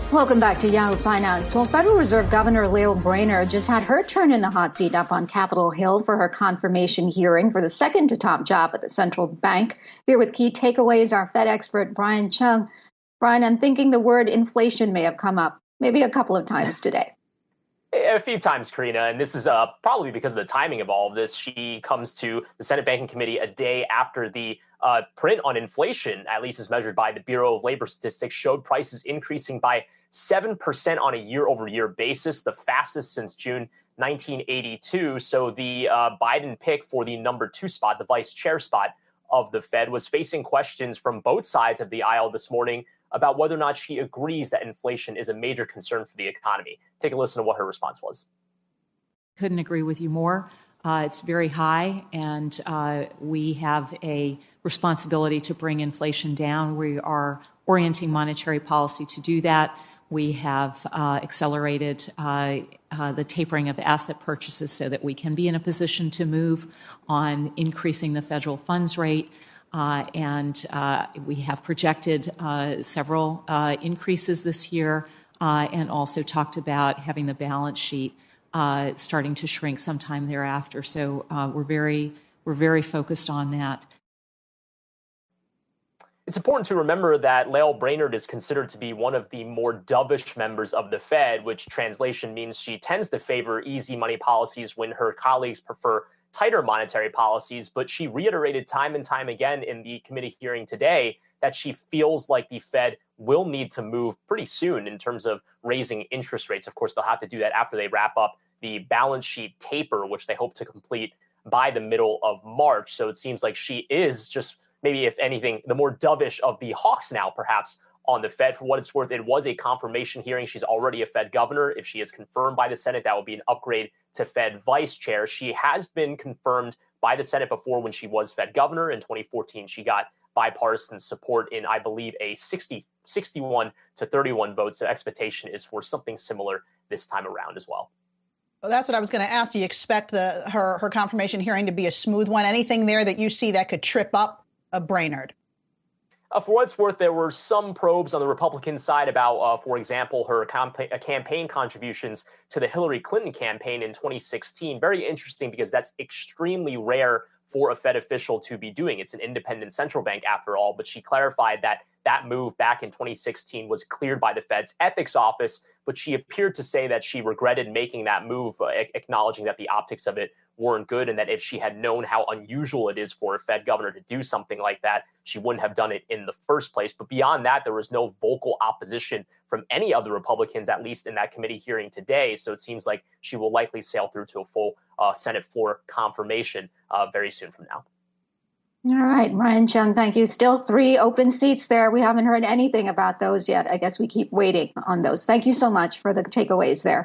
Welcome back to Yahoo Finance. Well, Federal Reserve Governor Lael Brainard just had her turn in the hot seat up on Capitol Hill for her confirmation hearing for the second to top job at the central bank. Here with key takeaways, our Fed expert, Brian Cheung. Brian, I'm thinking the word inflation may have come up maybe a couple of times today. A few times, Karina, and this is probably because of the timing of all of this. She comes to the Senate Banking Committee a day after the print on inflation, at least as measured by the Bureau of Labor Statistics, showed prices increasing by 7% on a year-over-year basis, the fastest since June 1982. So the Biden pick for the number 2 spot, the vice chair spot of the Fed, was facing questions from both sides of the aisle this morning about whether or not she agrees that inflation is a major concern for the economy. Take a listen to what her response was. Couldn't agree with you more. It's very high, and we have a responsibility to bring inflation down. We are orienting monetary policy to do that. We have accelerated the tapering of asset purchases so that we can be in a position to move on increasing the federal funds rate. And we have projected several increases this year and also talked about having the balance sheet starting to shrink sometime thereafter. So we're very focused on that. It's important to remember that Lael Brainard is considered to be one of the more dovish members of the Fed, which translation means she tends to favor easy money policies when her colleagues prefer tighter monetary policies. But she reiterated time and time again in the committee hearing today that she feels like the Fed will need to move pretty soon in terms of raising interest rates. Of course, they'll have to do that after they wrap up the balance sheet taper, which they hope to complete by the middle of March. So it seems like she is just maybe, if anything, the more dovish of the hawks now, perhaps, on the Fed. For what it's worth, it was a confirmation hearing. She's already a Fed governor. If she is confirmed by the Senate, that would be an upgrade to Fed vice chair. She has been confirmed by the Senate before when she was Fed governor. In 2014, she got bipartisan support in, I believe, a 61 to 31 vote. So expectation is for something similar this time around as well. Well, that's what I was going to ask. Do you expect her confirmation hearing to be a smooth one? Anything there that you see that could trip up Brainard? For what it's worth, there were some probes on the Republican side about, for example, her campaign contributions to the Hillary Clinton campaign in 2016. Very interesting because that's extremely rare for a Fed official to be doing. It's an independent central bank after all, but she clarified that that move back in 2016 was cleared by the Fed's ethics office, but she appeared to say that she regretted making that move, acknowledging that the optics of it weren't good and that if she had known how unusual it is for a Fed governor to do something like that, she wouldn't have done it in the first place. But beyond that, there was no vocal opposition from any of the Republicans, at least in that committee hearing today. So it seems like she will likely sail through to a full Senate floor confirmation very soon from now. All right, Brian Cheung, thank you. Still 3 open seats there. We haven't heard anything about those yet. I guess we keep waiting on those. Thank you so much for the takeaways there.